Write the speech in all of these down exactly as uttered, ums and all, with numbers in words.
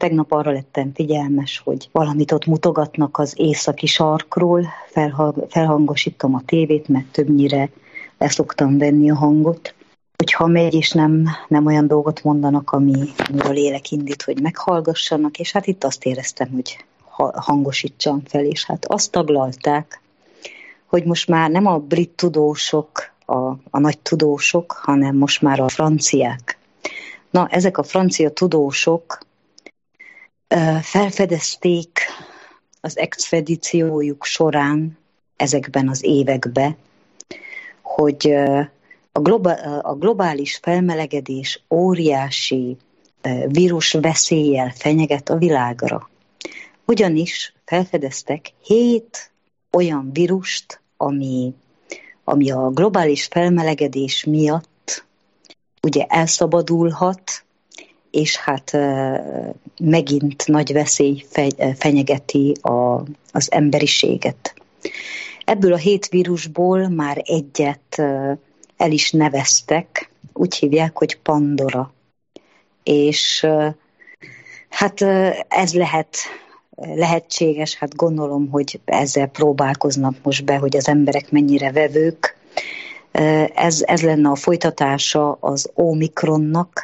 tegnap arra lettem figyelmes, hogy valamit ott mutogatnak az északi sarkról, felhangosítom a tévét, mert többnyire leszoktam venni a hangot. Hogyha megy és nem, nem olyan dolgot mondanak, ami, ami a lélek indít, hogy meghallgassanak, és hát itt azt éreztem, hogy hangosítsam fel, és hát azt taglalták, hogy most már nem a brit tudósok, a, a nagy tudósok, hanem most már a franciák. Na, ezek a francia tudósok felfedezték az expedíciójuk során, ezekben az években, hogy a, globál, a globális felmelegedés óriási vírus veszéllyel fenyeget a világra. Ugyanis felfedeztek hét olyan vírust, ami, ami a globális felmelegedés miatt ugye elszabadulhat, és hát megint nagy veszély fenyegeti a, az emberiséget. Ebből a hét vírusból már egyet el is neveztek, úgy hívják, hogy Pandora. És hát ez lehet lehetséges, hát gondolom, hogy ezzel próbálkoznak most be, hogy az emberek mennyire vevők. Ez, ez lenne a folytatása az Omikronnak,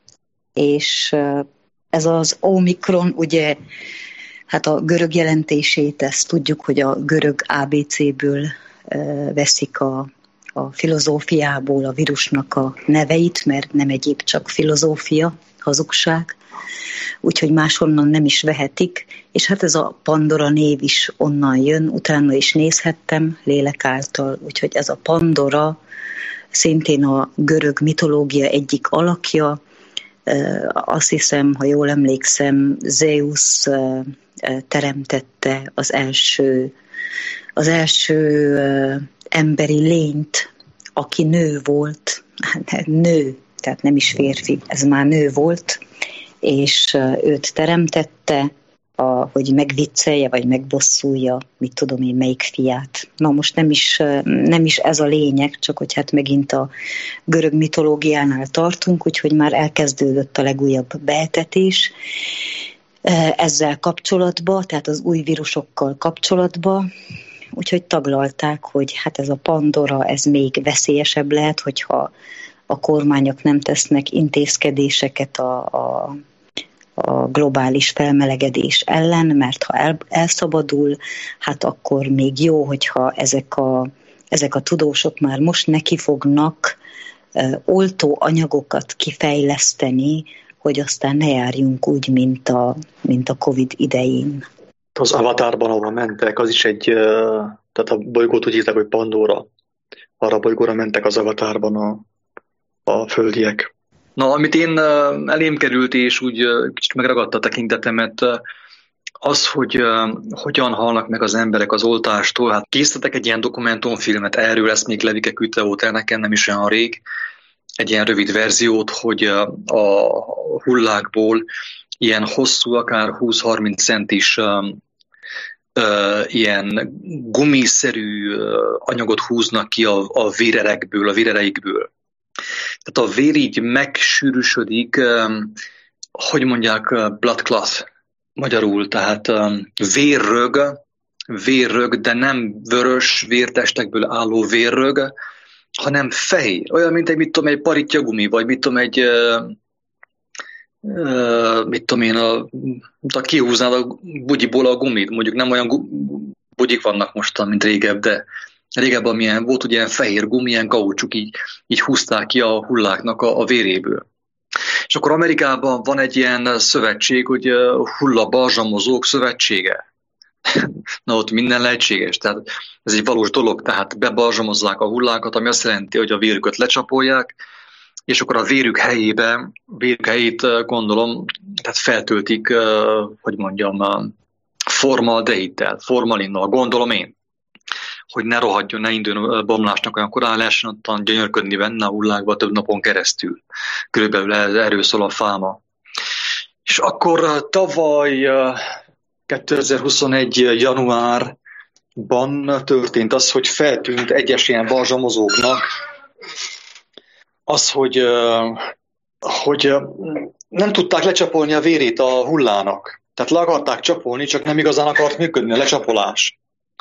és ez az Omikron, ugye, hát a görög jelentését, ezt tudjuk, hogy a görög á bé céből veszik a, a filozófiából a vírusnak a neveit, mert nem egyéb, csak filozófia, hazugság, úgyhogy máshonnan nem is vehetik, és hát ez a Pandora név is onnan jön, utána is nézhettem lélek által, úgyhogy ez a Pandora szintén a görög mitológia egyik alakja, azt hiszem, ha jól emlékszem, Zeus teremtette az első, az első emberi lényt, aki nő volt, nő, tehát nem is férfi, ez már nő volt, és őt teremtette, a, hogy megviccelje, vagy megbosszulja, mit tudom én, melyik fiát. Na most nem is, nem is ez a lényeg, csak hogy hát megint a görög mitológiánál tartunk, úgyhogy már elkezdődött a legújabb beetetés ezzel kapcsolatban, tehát az új vírusokkal kapcsolatban, úgyhogy taglalták, hogy hát ez a Pandora, ez még veszélyesebb lehet, hogyha a kormányok nem tesznek intézkedéseket a, a a globális felmelegedés ellen, mert ha el, elszabadul, hát akkor még jó, hogyha ezek a, ezek a tudósok már most neki fognak e, oltó anyagokat kifejleszteni, hogy aztán ne járjunk úgy, mint a, mint a Covid idején. Az Avatarban, ahol mentek, az is egy, tehát a bolygót úgy hívták, hogy Pandora. Arra a bolygóra mentek az Avatarban a, a földiek. Na, amit én elém került, és úgy kicsit megragadta a tekintetemet, az, hogy hogyan halnak meg az emberek az oltástól. Hát készítettek egy ilyen dokumentumfilmet erről, ezt még Levike küldte volt el nekem, nem is olyan rég, egy ilyen rövid verziót, hogy a hullákból ilyen hosszú, akár húsz-harminc centis ilyen gumiszerű anyagot húznak ki a, a vérerekből, a vérereikből. Tehát a vér így megsűrűsödik, hogy mondják, blood clot magyarul, tehát vérrög, vérrög, de nem vörös vértestekből álló vérrög, hanem fehér. Olyan, mint egy, mit tudom, egy parittyagumi, vagy mit tudom, egy, mit tudom én, a, a kihúznád a bugyiból a gumit, mondjuk nem olyan bugyik vannak mostan, mint régebb, de régebben milyen volt, ugye ilyen fehér gumi, ilyen kaucsuk, így, így húzták ki a hulláknak a, a véréből. És akkor Amerikában van egy ilyen szövetség, hogy hullabalzsamozók szövetsége. Na ott minden lehetséges, tehát ez egy valós dolog, tehát bebalzsamozzák a hullákat, ami azt jelenti, hogy a vérüket lecsapolják, és akkor a vérük helyébe, vérük helyét gondolom, tehát feltöltik, hogy mondjam, formaldehittel, formalinnal, gondolom én, hogy ne rohadjon, ne induljon a bomlásnak olyan korán, lehessen ottan gyönyörködni benne a hullákba több napon keresztül. Körülbelül erről szól a fáma. És akkor tavaly kétezer-huszonegy januárban történt az, hogy feltűnt egyes ilyen balzsamozóknak az, hogy hogy nem tudták lecsapolni a vérét a hullának. Tehát le akarták csapolni, csak nem igazán akart működni a lecsapolás.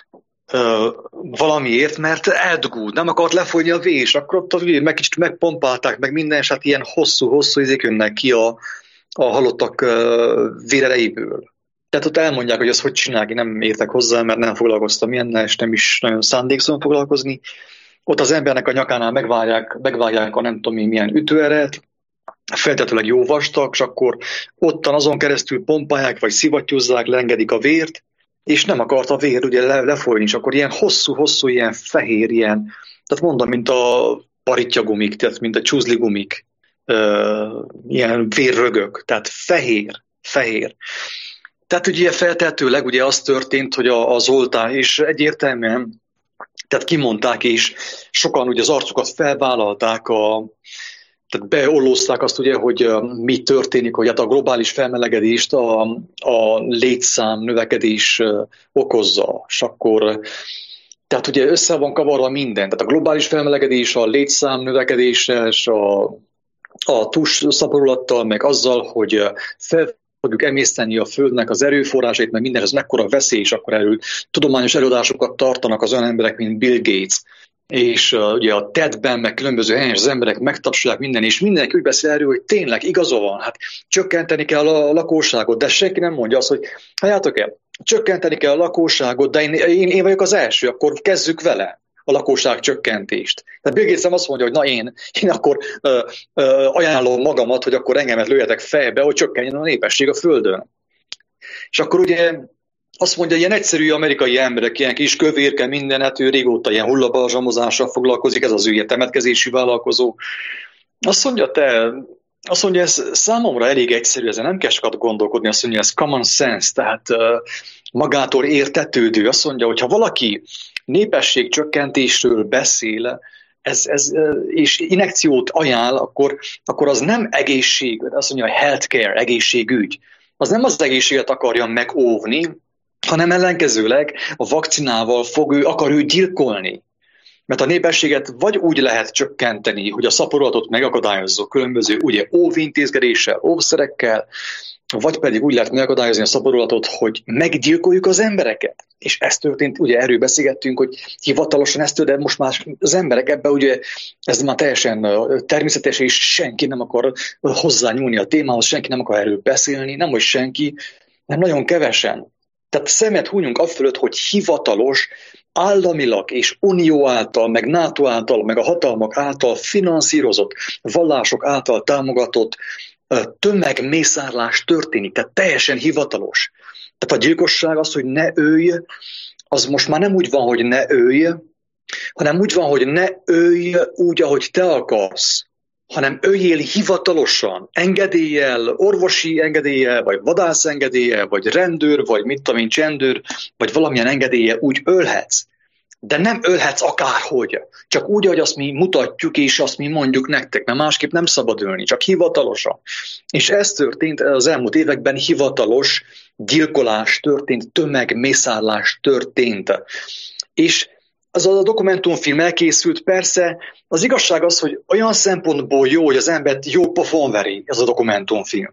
Ö, valamiért, mert eldugult, nem akart lefolyni a vér, és akkor ott a vér, meg kicsit megpompálták, meg minden, és hát ilyen hosszú-hosszú izék jönnek ki a, a halottak vérerejéből. Tehát ott elmondják, hogy ezt hogy csinálni, nem értek hozzá, mert nem foglalkoztam ilyennel, és nem is nagyon szándékszom foglalkozni. Ott az embernek a nyakánál megvárják, megvárják a nem tudom én milyen ütőeret, feltetőleg jó vastag, és akkor ottan azon keresztül pompálják, vagy szivattyúzzák, lengedik a vért, és nem akart a vér ugye le, lefolyni, és akkor ilyen hosszú-hosszú, ilyen fehér, ilyen, tehát mondom, mint a parittyagumik, tehát mint a csúzligumik, uh, ilyen vérrögök, tehát fehér, fehér. Tehát ugye feltehetőleg ugye az történt, hogy a, az oltás, és egyértelműen, tehát kimondták, és sokan ugye az arcukat felvállalták, a, tehát beollózták azt ugye, hogy mi történik, hogy hát a globális felmelegedést a, a létszám növekedés okozza, és akkor tehát ugye össze van kavarva minden, tehát a globális felmelegedés, a létszám növekedése, és a, a túlszaporulattal, meg azzal, hogy fel fogjuk emészteni a Földnek az erőforrásait, mert mindenhez mekkora veszély, és akkor erről tudományos előadásokat tartanak az olyan emberek, mint Bill Gates. És uh, ugye a TED-ben, meg különböző helyen az emberek megtapsolják minden, és mindenki úgy beszél erről, hogy tényleg igaza van, hát csökkenteni kell a lakosságot, de senki nem mondja azt, hogy halljátok el, csökkenteni kell a lakosságot, de én, én, én vagyok az első, akkor kezdjük vele a lakosság csökkentést. Tehát Bill Gates nem azt mondja, hogy na én, én akkor ö, ö, ajánlom magamat, hogy akkor engemet lőjetek fejbe, hogy csökkenjen a népesség a Földön. És akkor ugye azt mondja, ilyen egyszerű amerikai emberek, ilyen kis kövérke, mindenet, ő régóta ilyen hullabalzsamozással foglalkozik, ez az ő ilyen temetkezési vállalkozó. Azt mondja, te, azt mondja, ez számomra elég egyszerű, ezen nem kell sokat gondolkodni, azt mondja, ez common sense, tehát uh, magától értetődő. Azt mondja, hogy ha valaki népességcsökkentésről beszél, ez, ez, és injekciót ajánl, akkor, akkor az nem egészség, azt mondja, hogy healthcare, egészségügy. Az nem az egészséget akarja megóvni, hanem ellenkezőleg a vakcinával fog ő, akar ő gyilkolni. Mert a népességet vagy úgy lehet csökkenteni, hogy a szaporulatot megakadályozzuk különböző ugye óvintézkedéssel, óvszerekkel, vagy pedig úgy lehet megakadályozni a szaporulatot, hogy meggyilkoljuk az embereket. És ez történt, ugye erről beszélgettünk, hogy hivatalosan ezt, de most már az emberek ebben ugye, ez már teljesen természetes, és senki nem akar hozzányúlni a témához, senki nem akar erről beszélni, nem hogy senki, nem nagyon kevesen. Tehát szemet húnyunk afölött, hogy hivatalos, államilag és unió által, meg NATO által, meg a hatalmak által finanszírozott, vallások által támogatott tömegmészárlás történik, tehát teljesen hivatalos. Tehát a gyilkosság az, hogy ne ölj, az most már nem úgy van, hogy ne ölj, hanem úgy van, hogy ne ölj úgy, ahogy te akarsz, hanem öljél hivatalosan, engedéllyel, orvosi engedéllyel, vagy vadász engedéllyel, vagy rendőr, vagy mit tudom én, csendőr, vagy valamilyen engedéllyel úgy ölhetsz. De nem ölhetsz akárhogy. Csak úgy, hogy azt mi mutatjuk, és azt mi mondjuk nektek, mert másképp nem szabad ölni, csak hivatalosan. És ez történt az elmúlt években, hivatalos gyilkolás történt, tömegmészárlás történt. És az a dokumentumfilm elkészült, persze az igazság az, hogy olyan szempontból jó, hogy az embert jó pofon veri ez a dokumentumfilm.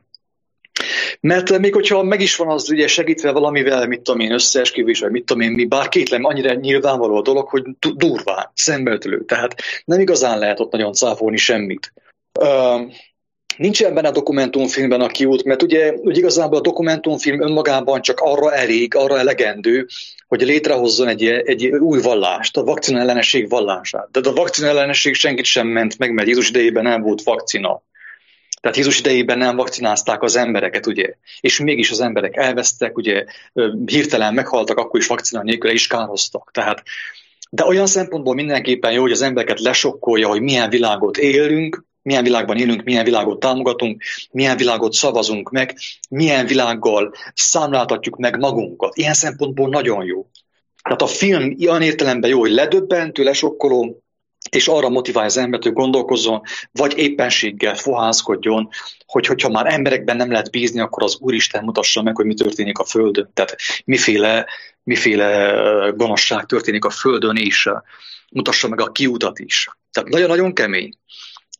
Mert még hogyha meg is van az ugye segítve valamivel, mit tudom én, összeesküvés, vagy mit tudom én, mi, bár kétlem annyira nyilvánvaló a dolog, hogy durván, szembeötlő. Tehát nem igazán lehet ott nagyon cáfolni semmit. Uh, nincs ebben a dokumentumfilmben a kiút, mert ugye, ugye igazából a dokumentumfilm önmagában csak arra elég, arra elegendő, hogy létrehozzon egy, egy új vallást, a vakcina ellenesség vallását. De a vakcina ellenesség senkit sem ment meg, mert Jézus idejében nem volt vakcina. Tehát Jézus idejében nem vakcinázták az embereket, ugye, és mégis az emberek elvesztek, ugye, hirtelen meghaltak, akkor is vakcina nélkül is károztak. Tehát, de olyan szempontból mindenképpen jó, hogy az embereket lesokkolja, hogy milyen világot élünk, milyen világban élünk, milyen világot támogatunk, milyen világot szavazunk meg, milyen világgal számláltatjuk meg magunkat. Ilyen szempontból nagyon jó. Tehát a film ilyen értelemben jó, hogy ledöbbentő, lesokkoló, és arra motiválja az embert, hogy gondolkozzon, vagy éppenséggel fohászkodjon, hogy hogyha már emberekben nem lehet bízni, akkor az Úristen mutassa meg, hogy mi történik a Földön. Tehát miféle, miféle gonoszság történik a Földön, és mutassa meg a kiutat is. Tehát nagyon-nagyon kemény.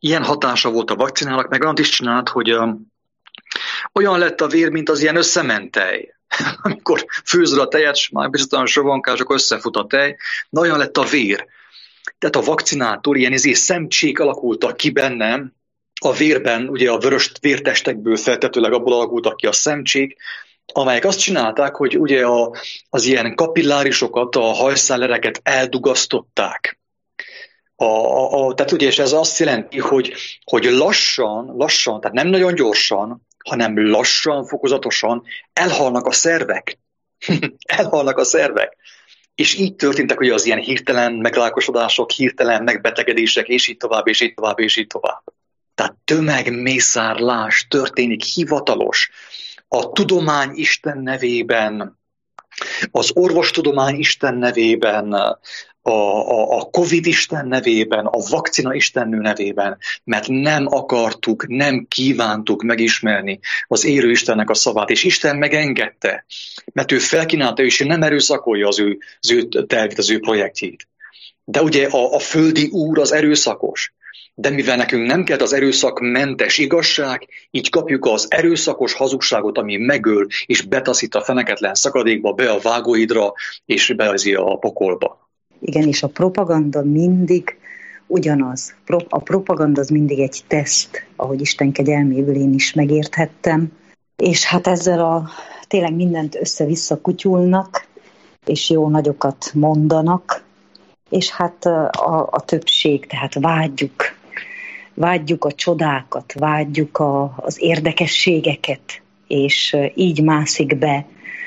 ilyen hatása volt a vakcinának, meg olyan is csinált, hogy uh, olyan lett a vér, mint az ilyen összementej. Amikor főzöl a tejet, és már biztosan soronkás, akkor összefut a tej, de olyan lett a vér. Tehát a vakcinától ilyen izé szemcsék alakultak ki bennem, a vérben, ugye a vörös vértestekből feltetőleg abból alakultak ki a szemcsék, amelyek azt csinálták, hogy ugye a, az ilyen kapillárisokat, a hajszállereket eldugasztották. A, a, a, tehát ugye, és ez azt jelenti, hogy, hogy lassan, lassan, tehát nem nagyon gyorsan, hanem lassan, fokozatosan elhalnak a szervek. elhalnak a szervek. És így történtek ugye az ilyen hirtelen megrákosodások, hirtelen megbetegedések, és így tovább, és így tovább, és így tovább. Tehát tömegmészárlás történik hivatalos. A tudomány Isten nevében, az orvostudomány Isten nevében, a, a, a Covid Isten nevében, a vakcina Istennő nevében, mert nem akartuk, nem kívántuk megismerni az élő Istennek a szavát, és Isten megengedte, mert ő felkínálta, és ő nem erőszakolja az ő, az ő tervét, az ő projektjét. De ugye a, a földi úr az erőszakos. De mivel nekünk nem kell az erőszakmentes igazság, így kapjuk az erőszakos hazugságot, ami megöl és betaszít a feneketlen szakadékba, be a vágóidra és be az a pokolba. Igen, és a propaganda mindig ugyanaz. A propaganda az mindig egy teszt, ahogy Isten kegyelméből én is megérthettem. És hát ezzel a tényleg mindent össze-vissza kutyulnak, és jó nagyokat mondanak, és hát a, a többség, tehát vágyjuk, vágyjuk a csodákat, vágyjuk a, az érdekességeket, és így mászik be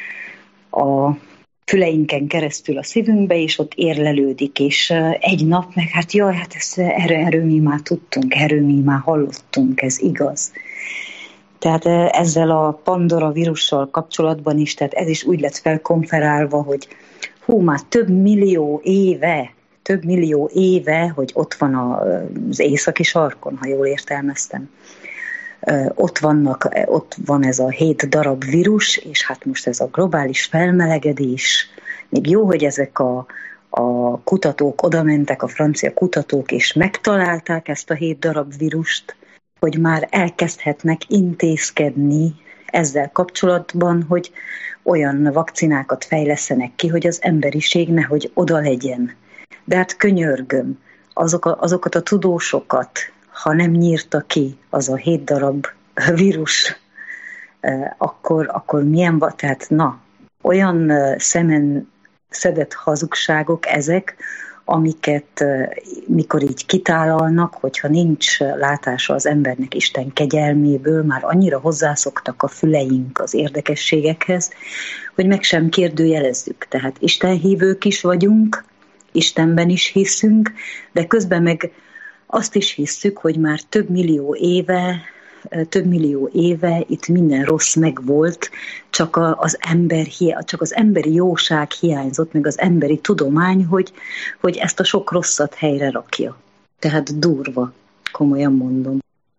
a füleinken keresztül a szívünkbe, és ott érlelődik, és egy nap meg, hát jaj, hát ezt, erről, erről mi már tudtunk, erről mi már hallottunk, ez igaz. Tehát ezzel a Pandora vírussal kapcsolatban is, tehát ez is úgy lett felkonferálva, hogy hú, már több millió éve, több millió éve, hogy ott van az északi sarkon, ha jól értelmeztem. Ott, vannak, ott van ez a hét darab vírus, és hát most ez a globális felmelegedés. Még jó, hogy ezek a, a kutatók odamentek, a francia kutatók, és megtalálták ezt a hét darab vírust, hogy már elkezdhetnek intézkedni ezzel kapcsolatban, hogy olyan vakcinákat fejlesztenek ki, hogy az emberiség nehogy oda legyen. De hát könyörgöm, azok a, azokat a tudósokat, ha nem nyírta ki az a hét darab vírus, akkor, akkor milyen van, tehát na, olyan szemen szedett hazugságok ezek, amiket mikor így kitálalnak, hogyha nincs látása az embernek Isten kegyelméből, már annyira hozzászoktak a füleink az érdekességekhez, hogy meg sem kérdőjelezzük. Tehát istenhívők is vagyunk, Istenben is hiszünk, de közben meg azt is hisszük, hogy már több millió éve, több millió éve itt minden rossz megvolt, csak az, ember, csak az emberi jóság hiányzott, meg az emberi tudomány, hogy, hogy ezt a sok rosszat helyre rakja. Tehát durva, komolyan mondom.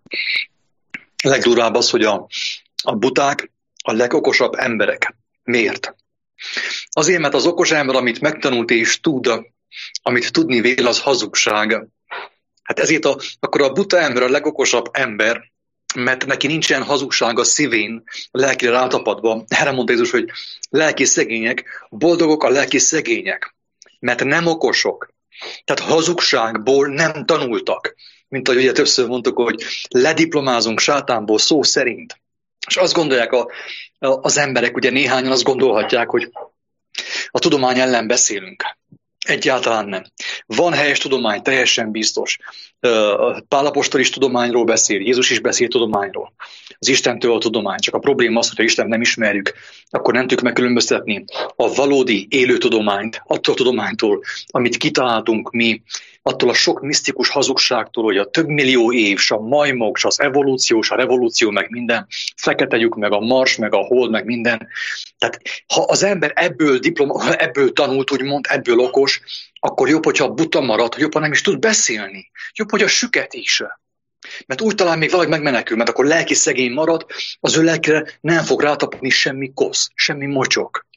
A legdurvább az, hogy a, a buták a legokosabb emberek. Miért? Azért, mert az okos ember, amit megtanult és tud, amit tudni vél, az hazugság. Hát ezért a, akkor a buta ember a legokosabb ember, mert neki nincsen hazugság a szívén, a lelkire rátapadva. Erre mondta Jézus, hogy lelki szegények, boldogok a lelki szegények, mert nem okosok. Tehát hazugságból nem tanultak. Mint ahogy ugye többször mondtuk, hogy lediplomázunk sátánból szó szerint. És azt gondolják a, a, az emberek, ugye néhányan azt gondolhatják, hogy a tudomány ellen beszélünk. Egyáltalán nem. Van helyes tudomány, teljesen biztos. Pál apostol is tudományról beszél, Jézus is beszél tudományról. Az Istentől a tudomány. Csak a probléma az, hogyha Istent nem ismerjük, akkor nem tudjuk megkülönböztetni a valódi élő tudományt, attól a tudománytól, amit kitaláltunk mi, attól a sok misztikus hazugságtól, hogy a több millió év, s a majmok, s az evolúció, s a revolúció, meg minden, fekete lyuk, meg a Mars, meg a Hold, meg minden. Tehát ha az ember ebből, diploma, ebből tanult, úgymond, ebből okos, akkor jobb, hogyha buta marad, jobb, ha nem is tud beszélni. Jobb, hogy a süket is. Mert úgy talán még valahogy megmenekül, mert akkor lelki szegény marad, az ő lelkire nem fog rátapadni semmi kosz, semmi mocsok.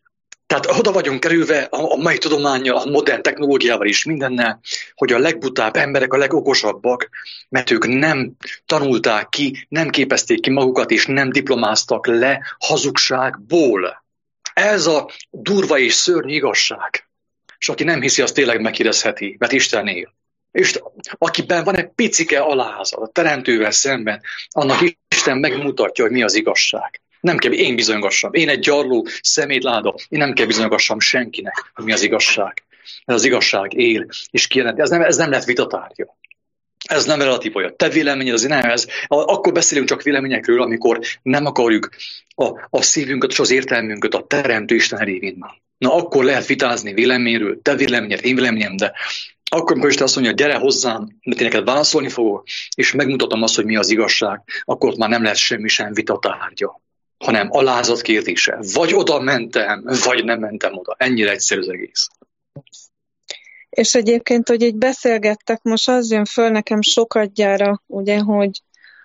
Tehát oda vagyunk kerülve a mai tudománnyal, a modern technológiával is mindennel, hogy a legbutább emberek a legokosabbak, mert ők nem tanulták ki, nem képezték ki magukat, és nem diplomáztak le hazugságból. Ez a durva és szörnyű igazság. És aki nem hiszi, az tényleg megkérdezheti, mert Isten él. És akiben van egy picike alázat a teremtővel szemben, annak Isten megmutatja, hogy mi az igazság. Nem kell én bizonygassam. Én egy gyarló szemétláda. Én nem kell bizonygassam senkinek, hogy mi az igazság. Ez az igazság él és kijelenti. Ez nem, ez nem lett vitatárgya. Ez nem relatív olyan. Te véleményed, az nem ez. Akkor beszélünk csak véleményekről, amikor nem akarjuk a, a szívünket és az értelmünket a teremtő Isten elé vinni. Na akkor lehet vitázni véleményről, te véleményed, én véleményem, de akkor, amikor Isten azt mondja, gyere hozzám, mert én neked válaszolni fogok, és megmutatom azt, hogy mi az igazság, akkor ott már nem lesz semmi sem vitatárgya, hanem alázat kérdése. Vagy oda mentem, vagy nem mentem oda. Ennyire egyszerű az egész. És egyébként, hogy így beszélgettek, most az jön föl nekem sokadjára, ugye, hogy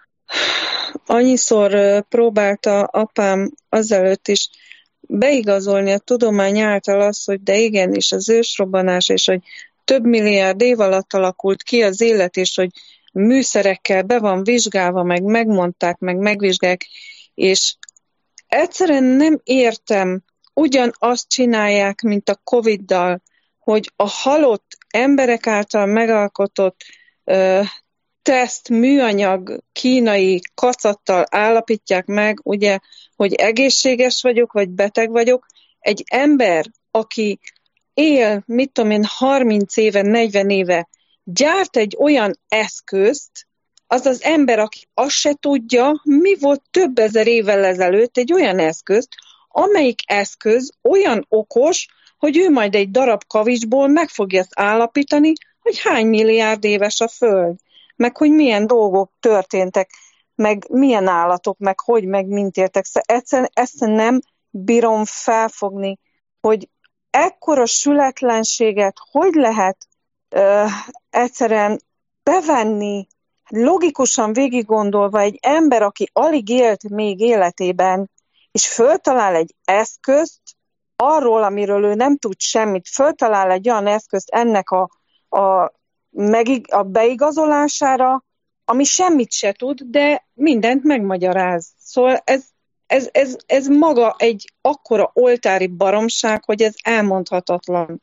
annyiszor próbálta apám azelőtt is beigazolni a tudomány által az, hogy de igenis az ősrobbanás, és hogy több milliárd év alatt alakult ki az élet, és hogy műszerekkel be van vizsgálva, meg megmondták, meg megvizsgálják, és egyszerűen nem értem, ugyanazt csinálják, mint a Coviddal, hogy a halott emberek által megalkotott ö, teszt, műanyag, kínai kacattal állapítják meg, ugye, hogy egészséges vagyok, vagy beteg vagyok. Egy ember, aki él, mit tudom én, harminc éve, negyven éve, gyárt egy olyan eszközt, az az ember, aki azt se tudja, mi volt több ezer évvel ezelőtt egy olyan eszközt, amelyik eszköz olyan okos, hogy ő majd egy darab kavicsból meg fogja azt állapítani, hogy hány milliárd éves a Föld, meg hogy milyen dolgok történtek, meg milyen állatok, meg hogy, meg mint értek. Szóval egyszerűen ezt nem bírom felfogni, hogy ekkora sületlenséget hogy lehet ö, egyszerűen bevenni, logikusan végig gondolva egy ember, aki alig élt még életében, és föltalál egy eszközt arról, amiről ő nem tud semmit, föltalál egy olyan eszközt ennek a, a, megig, a beigazolására, ami semmit se tud, de mindent megmagyaráz. Szóval ez, ez, ez, ez maga egy akkora oltári baromság, hogy ez elmondhatatlan.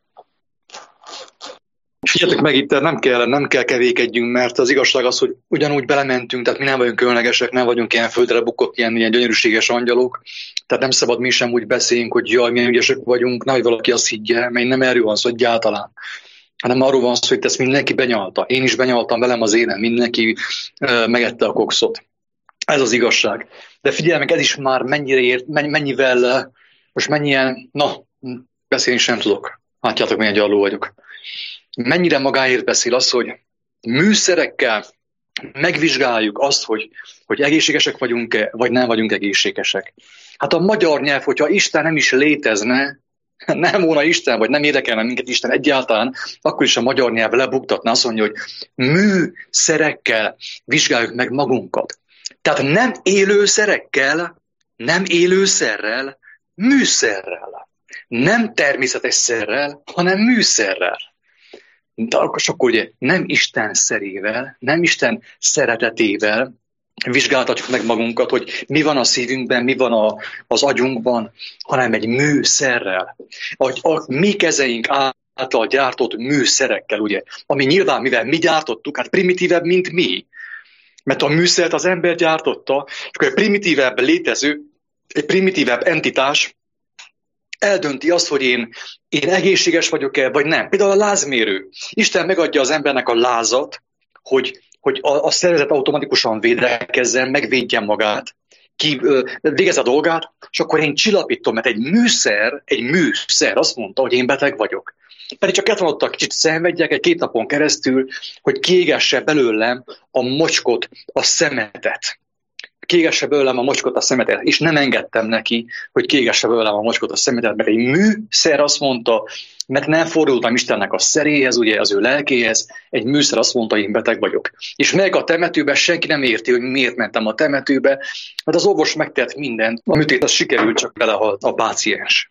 Figyeljetek meg, itt nem kell, nem kell kevékedjünk, mert az igazság az, hogy ugyanúgy belementünk, tehát mi nem vagyunk különlegesek, nem vagyunk ilyen földre bukott, ilyen, ilyen gyönyörűséges angyalok, tehát nem szabad mi sem úgy beszéljünk, hogy jaj, milyen ügyesek vagyunk, nehogy valaki azt higgye, mert nem erről van szó, hogy egyáltalán, hanem arról van szó, hogy ezt mindenki benyalta. Én is benyaltam velem az élen, mindenki uh, megette a kokszot. Ez az igazság. De figyelj meg, ez is már mennyire ért, mennyivel, most mennyien, na, beszélni sem tudok. Látjátok, milyen gyarló vagyok. Mennyire magáért beszél az, hogy műszerekkel megvizsgáljuk azt, hogy, hogy egészségesek vagyunk-e, vagy nem vagyunk egészségesek. Hát a magyar nyelv, hogyha Isten nem is létezne, nem volna Isten, vagy nem érdekelne minket Isten egyáltalán, akkor is a magyar nyelv lebuktatna, azt mondja, hogy műszerekkel vizsgáljuk meg magunkat. Tehát nem élőszerekkel, nem élőszerrel, műszerrel. Nem természetes szerrel, hanem műszerrel. De akkor, akkor ugye nem Isten szerével, nem Isten szeretetével vizsgáltatjuk meg magunkat, hogy mi van a szívünkben, mi van a, az agyunkban, hanem egy műszerrel. A, a mi kezeink által gyártott műszerekkel, ugye, ami nyilván, mivel mi gyártottuk, hát primitívebb, mint mi. Mert a műszert az ember gyártotta, és akkor egy primitívebb létező, egy primitívebb entitás eldönti azt, hogy én, én egészséges vagyok-e, vagy nem. Például a lázmérő. Isten megadja az embernek a lázat, hogy, hogy a, a szervezet automatikusan védekezzen, megvédjen magát, ki ö, végez a dolgát, és akkor én csillapítom, mert egy műszer, egy műszer azt mondta, hogy én beteg vagyok. Pedig csak kellett volna kicsit szenvedjek egy két napon keresztül, hogy kiégesse belőlem a mocskot, a szemetet. Kiégesse belőlem a mocskot, a szemetet, és nem engedtem neki, hogy kiégesse belőlem a mocskot, a szemetet, mert egy műszer azt mondta, mert nem fordultam Istennek a szeréhez, ugye az ő lelkéhez, egy műszer azt mondta, hogy én beteg vagyok. És meg a temetőbe, senki nem érti, hogy miért mentem a temetőbe, mert az orvos megtett mindent, a műtét az sikerült, csak belehalt a páciens.